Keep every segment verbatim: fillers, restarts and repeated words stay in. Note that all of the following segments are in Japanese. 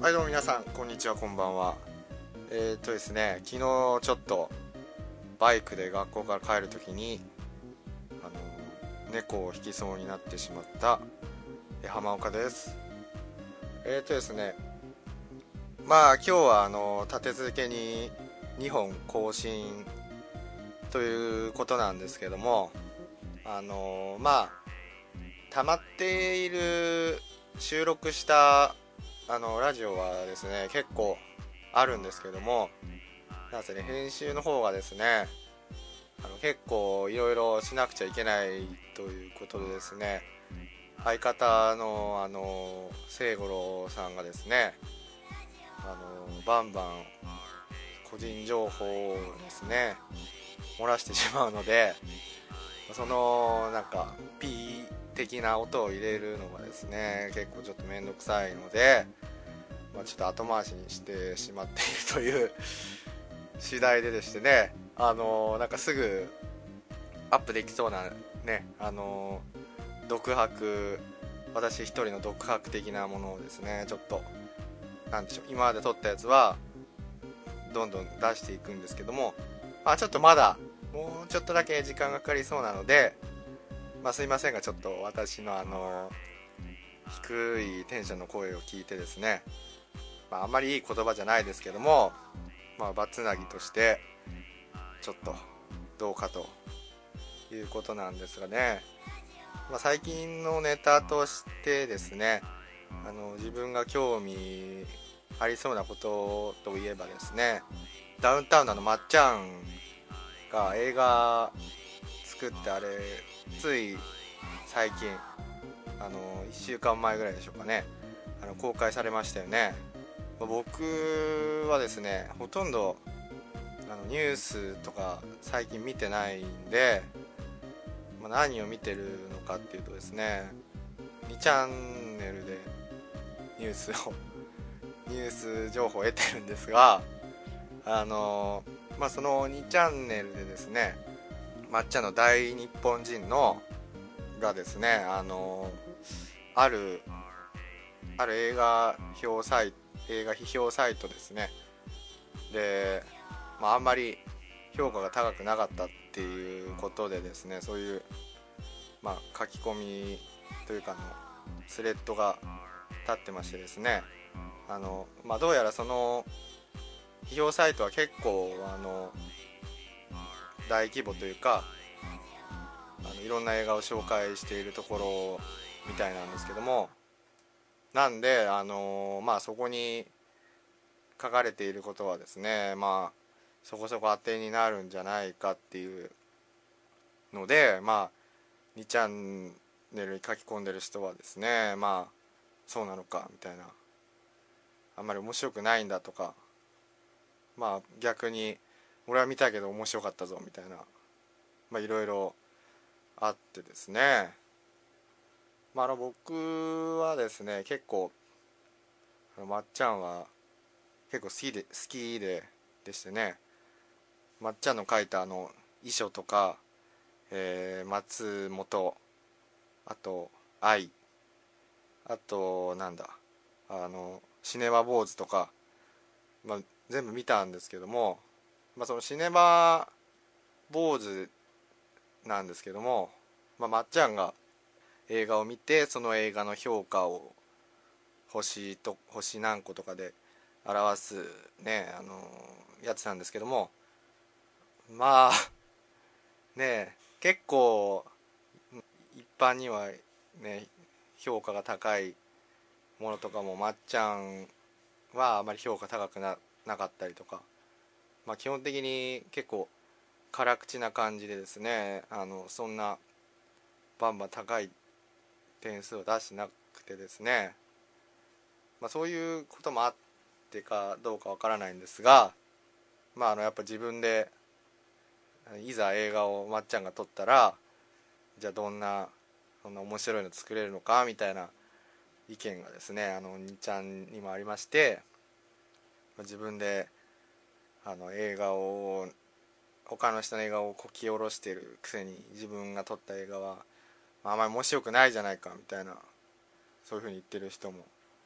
はい、どうも皆さんこんにちは、こんばんは。えーっとですね昨日ちょっとバイクで学校から帰るときにあの猫を引きそうになってしまったえ浜岡です。えーっとですねまあ今日はあの立て続けににほん更新ということなんですけども、あのまあ溜まっている収録したあのラジオはですね結構あるんですけども、なんせね編集の方がですねあの結構いろいろしなくちゃいけないということでですね、相方のあの聖五郎さんがですねあのバンバン個人情報をですね漏らしてしまうので、そのなんか P 的な音を入れるのがですね結構ちょっと面倒くさいので、まあ、ちょっと後回しにしてしまっているという次第ででしてね、あのなんかすぐアップできそうなね、あの独白、私一人の独白的なものをですねちょっとなんでしょう、今まで撮ったやつはどんどん出していくんですけども、まあ、ちょっとまだもうちょっとだけ時間がかかりそうなので、まあ、すいませんがちょっと私のあの低いテンションの声を聞いてですね、まあ、あんまりいい言葉じゃないですけども、まあ、バツナギとしてちょっとどうかということなんですがね、まあ、最近のネタとしてですね、あの自分が興味ありそうなことといえばですね、ダウンタウンのあのまっちゃんが映画作って、あれつい最近あのいっしゅうかんまえぐらいでしょうかね、あの公開されましたよね。僕はですねほとんどあのニュースとか最近見てないんで、まあ、何を見てるのかっていうとですね、にチャンネルでニュースをニュース情報を得てるんですが、あのまあそのにチャンネルでですね、抹茶の大日本人のがですね、あのあるある映画評サイ映画批評サイトですねで、まあ、あんまり評価が高くなかったっていうことでですね、そういう、まあ、書き込みというかのスレッドが立ってましてですね、あの、まあ、どうやらその批評サイトは結構あの大規模というか、あのいろんな映画を紹介しているところみたいなんですけども、なんであのまあそこに書かれていることはですね、まあそこそこ当てになるんじゃないかっていうので、まあにチャンネルに書き込んでる人はですね、まあそうなのかみたいな、あんまり面白くないんだとか、まあ逆に俺は見たけど面白かったぞみたいな、まあいろいろあってですね、まあ、あの僕はですね結構あのまっちゃんは結構好きで好きででしてね、まっちゃんの描いたあの遺書とか、えー、松本、あと愛、あとなんだあのシネマ坊主とか、まあ、全部見たんですけども、まあ、そのシネマ坊主なんですけども、まあ、まっちゃんが映画を見てその映画の評価を星と星何個とかで表すね、あのやつなんですけども、まあね結構一般にはね評価が高いものとかもまっちゃんはあまり評価高く な, なかったりとか、まあ、基本的に結構辛口な感じでですね、あのそんなバンバン高い点数を出してなくてですね、まあ、そういうこともあってかどうかわからないんですが、まああのやっぱ自分でいざ映画をまっちゃんが撮ったら、じゃあどんなそんな面白いの作れるのかみたいな意見がですねあのにちゃんにもありまして、自分であの映画を他の人の映画をこき下ろしてるくせに自分が撮った映画はあまり面白くないじゃないかみたいな、そういう風に言ってる人も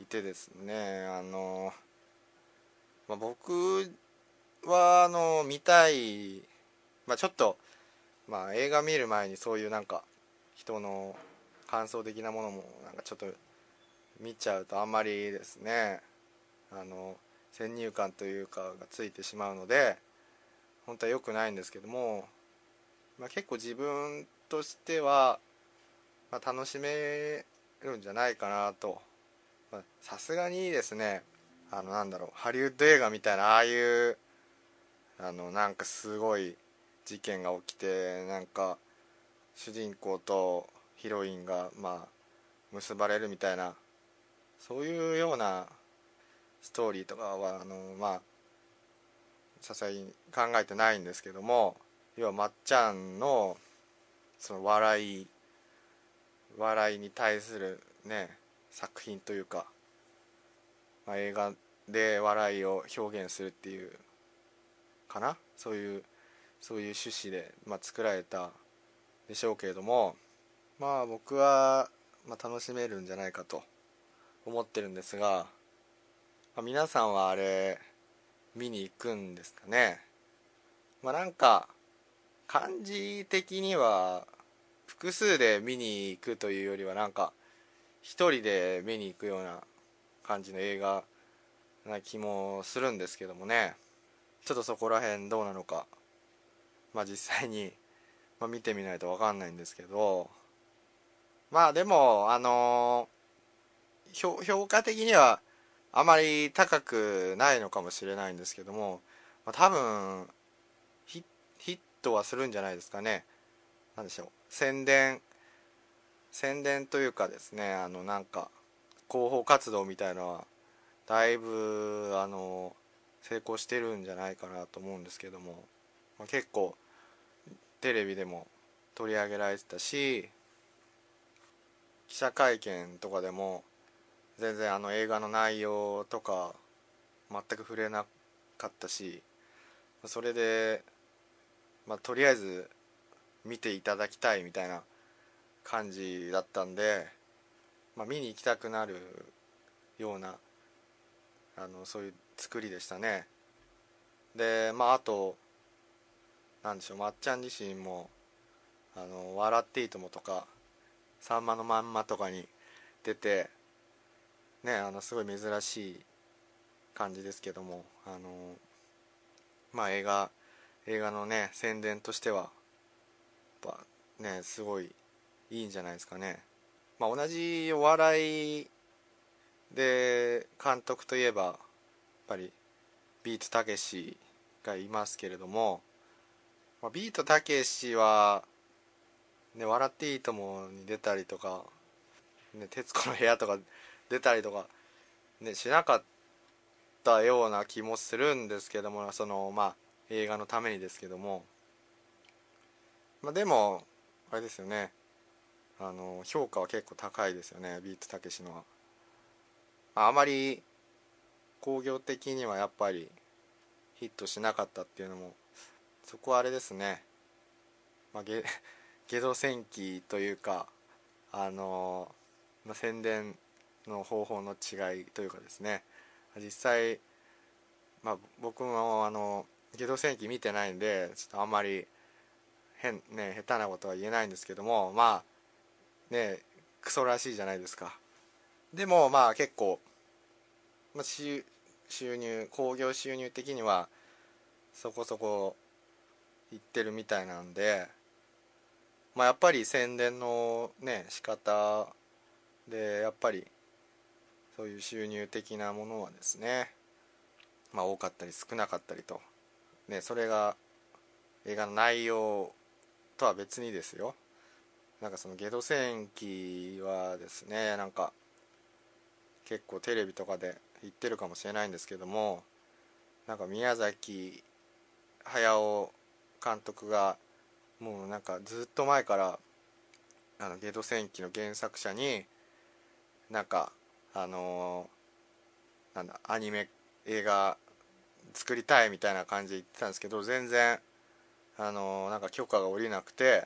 いてですね、あの、まあ、僕はあの見たい、まあ、ちょっと、まあ、映画見る前にそういうなんか人の感想的なものもなんかちょっと見ちゃうとあんまりですね、あの先入観というかがついてしまうので本当は良くないんですけども、まあ、結構自分としては、まあ、楽しめるんじゃないかなと。さすがにですね、あのなんだろう、ハリウッド映画みたいなああいうあのなんかすごい事件が起きて、なんか主人公とヒロインがまあ結ばれるみたいな、そういうようなストーリーとかはあのまあさすがに考えてないんですけども、要はまっちゃんのその笑い笑いに対するね作品というか、まあ、映画で笑いを表現するっていうかな、そういうそういう趣旨で、まあ、作られたでしょうけれども、まあ僕は、まあ、楽しめるんじゃないかと思ってるんですが、まあ、皆さんはあれ見に行くんですかね。まあなんか感じ的には複数で見に行くというよりはなんか一人で見に行くような感じの映画な気もするんですけどもね。ちょっとそこら辺どうなのか、まあ実際に、まあ、見てみないと分かんないんですけど、まあでもあのー、評価的にはあまり高くないのかもしれないんですけども、まあ、多分ヒ、ヒットはするんじゃないですかね。なんでしょう、宣伝宣伝というかですね、あのなんか広報活動みたいのはだいぶあの成功してるんじゃないかなと思うんですけども、まあ、結構テレビでも取り上げられてたし、記者会見とかでも全然あの映画の内容とか全く触れなかったし、それで、まあ、とりあえず見ていただきたいみたいな感じだったんで、まあ、見に行きたくなるようなあのそういう作りでしたね。でまああとなんでしょう、まっちゃん自身もあの笑っていいともとかさんまのまんまとかに出てね、あのすごい珍しい感じですけども、あのまあ映画映画のね宣伝としてはやっぱねすごいいいんじゃないですかね。まあ同じお笑いで監督といえばやっぱりビートたけしがいますけれども、まあ、ビートたけしはね、笑っていいともに出たりとか、ね、徹子の部屋とか出たりとか、ね、しなかったような気もするんですけども、そのまあ映画のためにですけども、まあ、でもあれですよね、あの評価は結構高いですよね、ビートたけしのは。あまり興行的にはやっぱりヒットしなかったっていうのも、そこはあれですね、まあ、ゲゲド戦記というか、あの、まあ、宣伝の方法の違いというかですね、実際、まあ、僕もあのゲド戦記見てないんでちょっとあんまり変ね下手なことは言えないんですけども、まあねクソらしいじゃないですか。でもまあ結構、まあ、収収入興行収入的にはそこそこいってるみたいなんで、まあ、やっぱり宣伝のね仕方でやっぱりそういう収入的なものはですね、まあ、多かったり少なかったりと、ね、それが映画の内容とは別にですよ。なんかそのゲド戦記はですね、なんか結構テレビとかで言ってるかもしれないんですけども、なんか宮崎駿監督がもうなんかずっと前からあのゲド戦記の原作者になんかあのー、なんだアニメ映画作りたいみたいな感じで言ってたんですけど、全然あのー、なんか許可が下りなくて、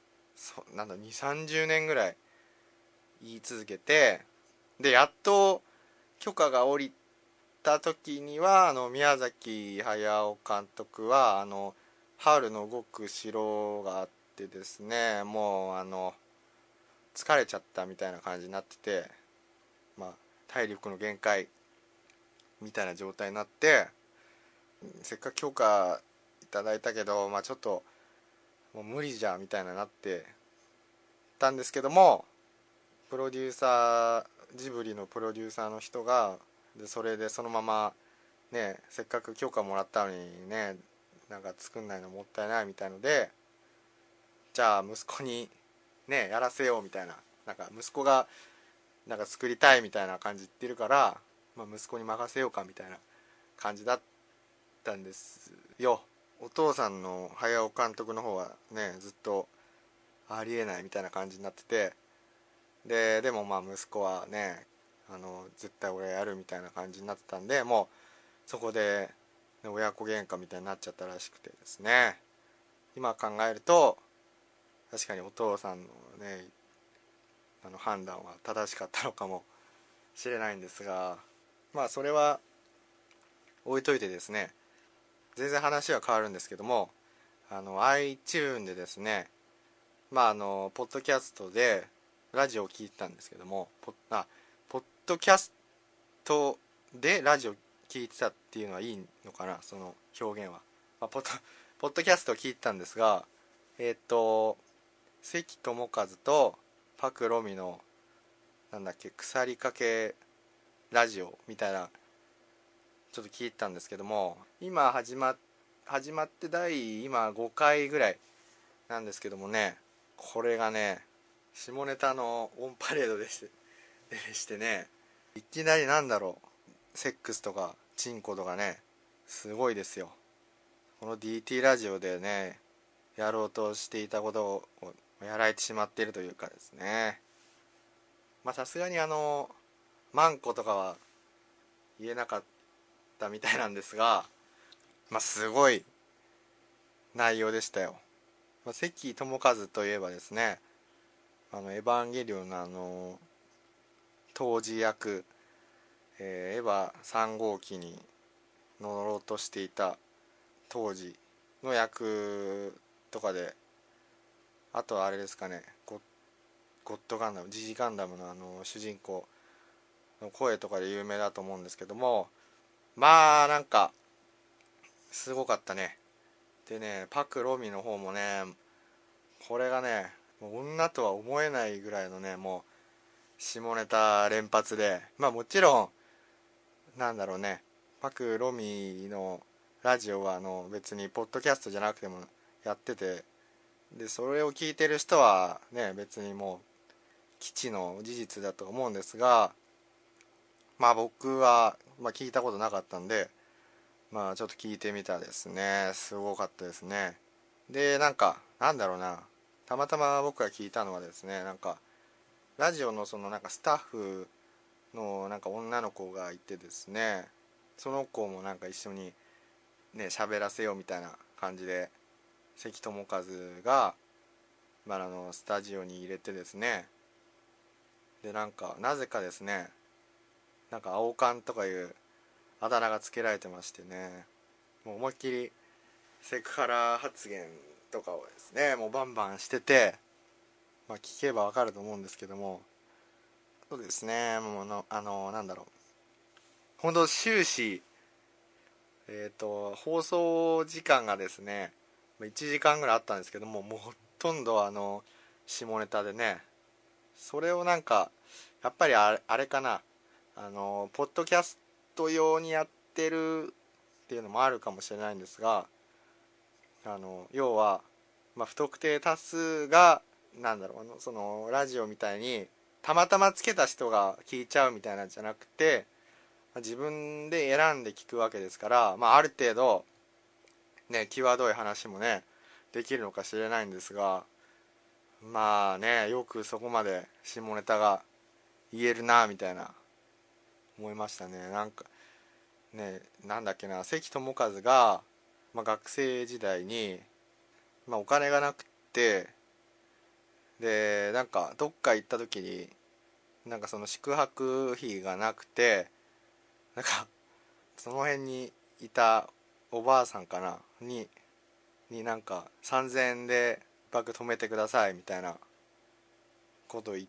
そなんだにじゅうさんじゅうねんぐらい言い続けて、でやっと許可が下りた時にはあの宮崎駿監督はあのハウルの動く城があってですね、もうあの疲れちゃったみたいな感じになってて、まあ体力の限界みたいな状態になって、せっかく許可いただいたけど、まあちょっともう無理じゃんみたいななってたんですけども、プロデューサージブリのプロデューサーの人がでそれでそのままね、せっかく許可もらったのにね、なんか作んないのもったいないみたいので、じゃあ息子にねやらせようみたいな、なんか息子がなんか作りたいみたいな感じ言ってるから、まあ、息子に任せようかみたいな感じだったんですよ。お父さんの駿監督の方はねずっとありえないみたいな感じになってて、ででもまあ息子はねあの絶対俺やるみたいな感じになってたんで、もうそこで親子喧嘩みたいになっちゃったらしくてですね、今考えると確かにお父さんのねあの判断は正しかったのかもしれないんですが、まあそれは置いといてですね、全然話は変わるんですけども、あの iTune でですね、まああのポッドキャストでラジオを聞いてたんですけども、ポッあポッドキャストでラジオ聞いてたっていうのはいいのかな、その表現は、まあ、ポッドポッドキャストを聞いてたんですが、えっ、ー、と関智一とパクロミのなんだっけ腐りかけラジオみたいなちょっと聞いてたんですけども、今始ま始まって第今ごかいぐらいなんですけどもね、これがね下ネタのオンパレードでしてでしてね、いきなりなんだろう、セックスとかチンコとかね、すごいですよ。この ディーティー ラジオでねやろうとしていたことをやられてしまっているというかですね、まあさすがにあのマンコとかは言えなかったみたいなんですが、まあすごい内容でしたよ。まあ、関智一といえばですね、あのエヴァンゲリオンのあの当時役、えー、エヴァさん号機に乗ろうとしていた当時の役とかで、あとはあれですかね、ゴッ、ゴッドガンダム、ジジガンダムのあの主人公の声とかで有名だと思うんですけども、まあなんかすごかったね。でね、パク・ロミの方もね、これがねもう女とは思えないぐらいのね、もう下ネタ連発で、まあもちろんなんだろうね、パク・ロミのラジオはあの別にポッドキャストじゃなくてもやってて、でそれを聞いてる人はね別にもう基地の事実だと思うんですが、まあ僕は、まあ、聞いたことなかったんで、まあちょっと聞いてみたですね。すごかったですね。でなんかなんだろうな、たまたま僕が聞いたのはですね、なんかラジオのそのなんかスタッフのなんか女の子がいてですね、その子もなんか一緒にね喋らせようみたいな感じで関智一が、まあ、あのスタジオに入れてですね、でなんかなぜかですね、なんか青缶とかいうあだ名がつけられてましてね、もう思いっきりセクハラ発言とかをですねもうバンバンしてて、まあ聞けばわかると思うんですけども、そうですね、もうのあのなんだろう、本当終始えっ、ー、と放送時間がですねいちじかんぐらいあったんですけども、もうほとんどあの下ネタでね、それをなんかやっぱりあれ、あれかな、あのポッドキャスト用にやってるっていうのもあるかもしれないんですが、あの要は、まあ、不特定多数がなんだろう、あのそのラジオみたいにたまたまつけた人が聞いちゃうみたいなんじゃなくて、自分で選んで聞くわけですから、まあ、ある程度ね際どい話もねできるのかしれないんですが、まあねよくそこまで下ネタが言えるなみたいな思いましたね。なんかね、なんだっけな、関智一が、まあ、学生時代に、まあ、お金がなくて、でなんかどっか行った時になんかその宿泊費がなくて、 なんかその辺にいたおばあさんかなにになんかさんぜんえんでバッグ止めてくださいみたいなことを言って、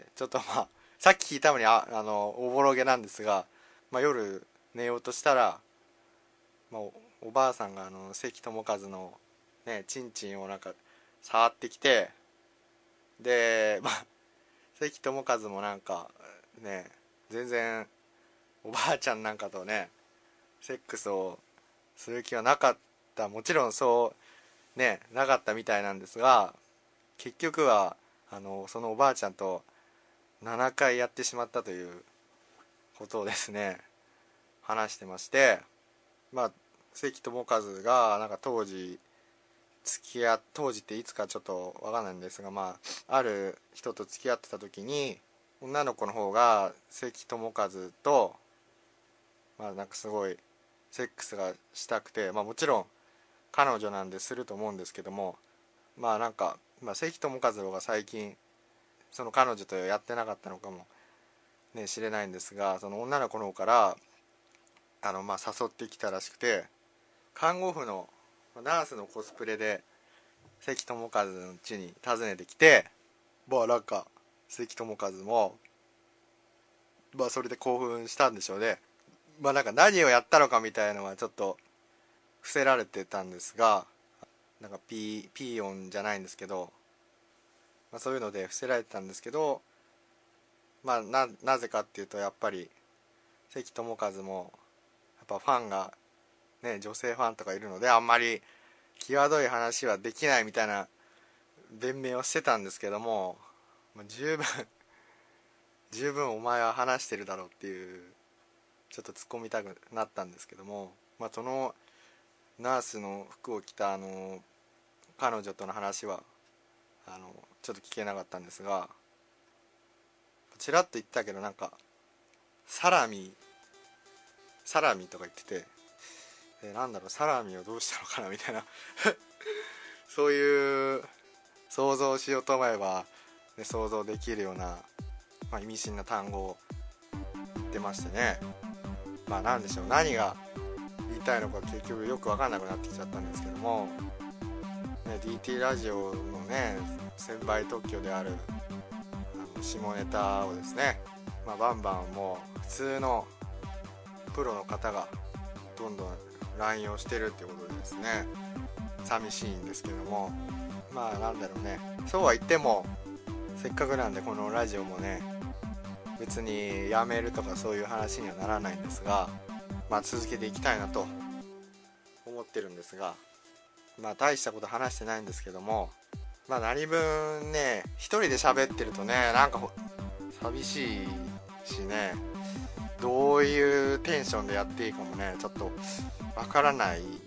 ちょっとまあさっき聞いたのにああのおぼろげなんですが、まあ、夜寝ようとしたら、まあ、お, おばあさんがあの関智一のねチンチンをなんか触ってきて、でまあ関智一もなんかね全然おばあちゃんなんかとねセックスをする気はなかった、もちろんそうねなかったみたいなんですが、結局はあのそのおばあちゃんとななかいやってしまったということをですね話してまして、まあ関智一がなんか当時付き合当時っていつかちょっと分かんないんですが、まあある人と付き合ってた時に女の子の方が関智一とまあなんかすごいセックスがしたくて、まあもちろん彼女なんですると思うんですけども、まあなんか、まあ、関智一郎が最近その彼女とやってなかったのかもね知れないんですが、その女の子の方からあのまあ誘ってきたらしくて、看護婦のナースのコスプレで関智一の家に訪ねてきて、まあなんか関智一もまあそれで興奮したんでしょうね。まあなんか何をやったのかみたいなのはちょっと伏せられてたんですが、なんかピー、ピー音じゃないんですけど、まあ、そういうので伏せられてたんですけど、まあ な, なぜかっていうとやっぱり関智一もやっぱファンがね女性ファンとかいるのであんまり際どい話はできないみたいな弁明をしてたんですけども、まあ、十分十分お前は話してるだろうっていうちょっと突っ込みたくなったんですけども、まあ、そのナースの服を着たあの彼女との話はあのちょっと聞けなかったんですが、ちらっと言ったけどなんかサラミサラミとか言ってて、えなんだろうサラミをどうしたのかなみたいなそういう想像しようと思えば、ね、想像できるような、まあ、意味深な単語を言ってましてね、まあなんでしょう、何が言いたいのか結局よく分かんなくなってきちゃったんですけども、ね、ディーティー ラジオのね専売特許であるあの下ネタをですね、まあ、バンバンもう普通のプロの方がどんどん乱用してるっていうことでですね寂しいんですけども、まあなんだろうね、そうは言ってもせっかくなんでこのラジオもね別にやめるとかそういう話にはならないんですが、まあ続けていきたいなと思ってるんですが、まあ大したこと話してないんですけども、まあ何分ね一人で喋ってるとねなんか寂しいしね、どういうテンションでやっていいかもねちょっとわからないで、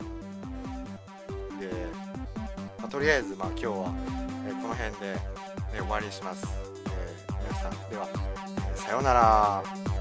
まあ、とりあえずまあ今日は、えー、この辺で、ね、終わりにします、えー、皆さんでは、えー、さようなら。